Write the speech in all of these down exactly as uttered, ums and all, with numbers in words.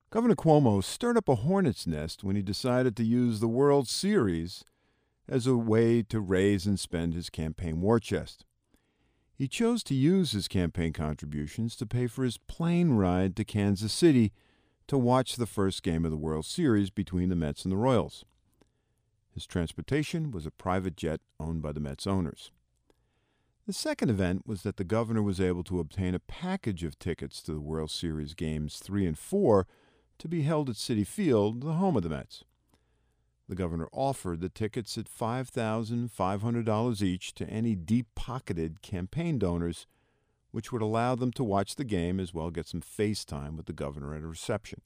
Governor Cuomo stirred up a hornet's nest when he decided to use the World Series as a way to raise and spend his campaign war chest. He chose to use his campaign contributions to pay for his plane ride to Kansas City to watch the first game of the World Series between the Mets and the Royals. His transportation was a private jet owned by the Mets owners. The second event was that the governor was able to obtain a package of tickets to the World Series games three and four to be held at Citi Field, the home of the Mets. The governor offered the tickets at five thousand five hundred dollars each to any deep-pocketed campaign donors, which would allow them to watch the game as well as get some face time with the governor at a reception.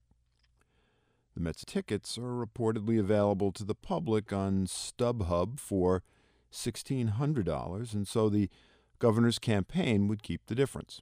The Mets tickets are reportedly available to the public on StubHub for sixteen hundred dollars, and so the governor's campaign would keep the difference.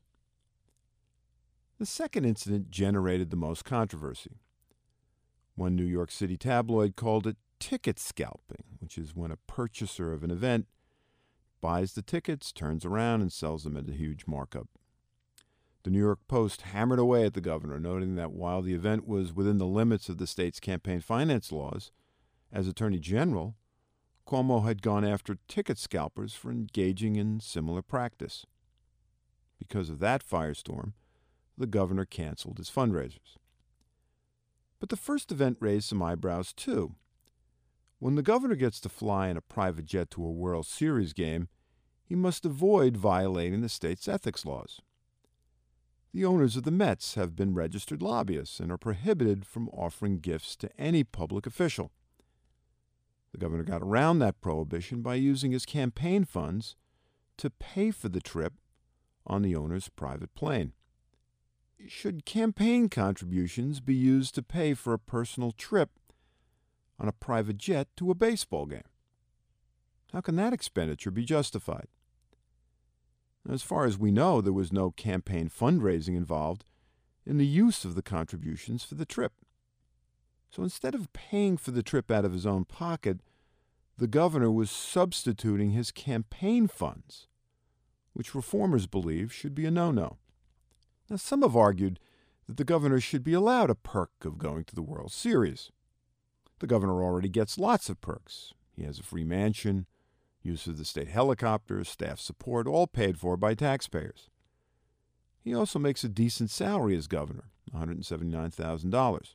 The second incident generated the most controversy. One New York City tabloid called it ticket scalping, which is when a purchaser of an event buys the tickets, turns around, and sells them at a huge markup. The New York Post hammered away at the governor, noting that while the event was within the limits of the state's campaign finance laws, as Attorney General, Cuomo had gone after ticket scalpers for engaging in similar practice. Because of that firestorm, the governor canceled his fundraisers. But the first event raised some eyebrows, too. When the governor gets to fly in a private jet to a World Series game, he must avoid violating the state's ethics laws. The owners of the Mets have been registered lobbyists and are prohibited from offering gifts to any public official. The governor got around that prohibition by using his campaign funds to pay for the trip on the owner's private plane. Should campaign contributions be used to pay for a personal trip on a private jet to a baseball game? How can that expenditure be justified? As far as we know, there was no campaign fundraising involved in the use of the contributions for the trip. So instead of paying for the trip out of his own pocket, the governor was substituting his campaign funds, which reformers believe should be a no-no. Now, some have argued that the governor should be allowed a perk of going to the World Series. The governor already gets lots of perks. He has a free mansion, use of the state helicopter, staff support, all paid for by taxpayers. He also makes a decent salary as governor, one hundred seventy-nine thousand dollars.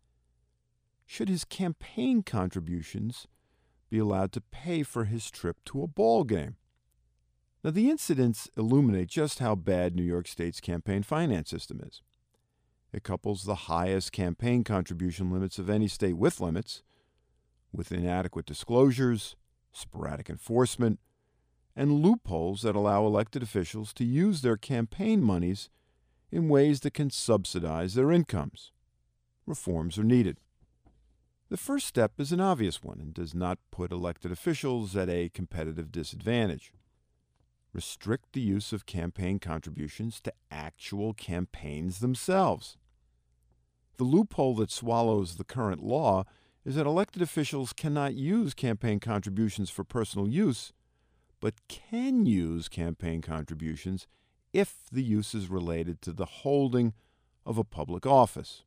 Should his campaign contributions be allowed to pay for his trip to a ball game? Now, the incidents illuminate just how bad New York State's campaign finance system is. It couples the highest campaign contribution limits of any state with limits, with inadequate disclosures, sporadic enforcement, and loopholes that allow elected officials to use their campaign monies in ways that can subsidize their incomes. Reforms are needed. The first step is an obvious one and does not put elected officials at a competitive disadvantage. Restrict the use of campaign contributions to actual campaigns themselves. The loophole that swallows the current law is that elected officials cannot use campaign contributions for personal use, but can use campaign contributions if the use is related to the holding of a public office.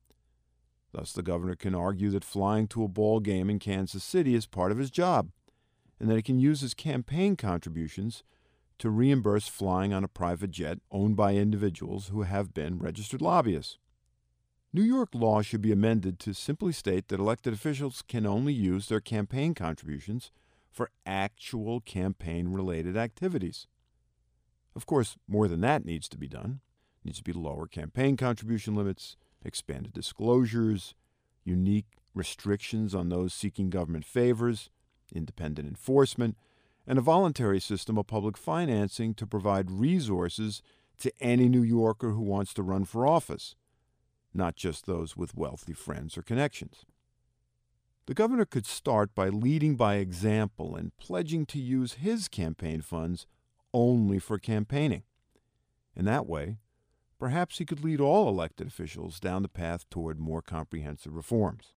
Thus, the governor can argue that flying to a ball game in Kansas City is part of his job, and that he can use his campaign contributions to reimburse flying on a private jet owned by individuals who have been registered lobbyists. New York law should be amended to simply state that elected officials can only use their campaign contributions for actual campaign-related activities. Of course, more than that needs to be done. It needs to be lower campaign contribution limits, expanded disclosures, unique restrictions on those seeking government favors, independent enforcement, and a voluntary system of public financing to provide resources to any New Yorker who wants to run for office, not just those with wealthy friends or connections. The governor could start by leading by example and pledging to use his campaign funds only for campaigning. In that way, perhaps he could lead all elected officials down the path toward more comprehensive reforms.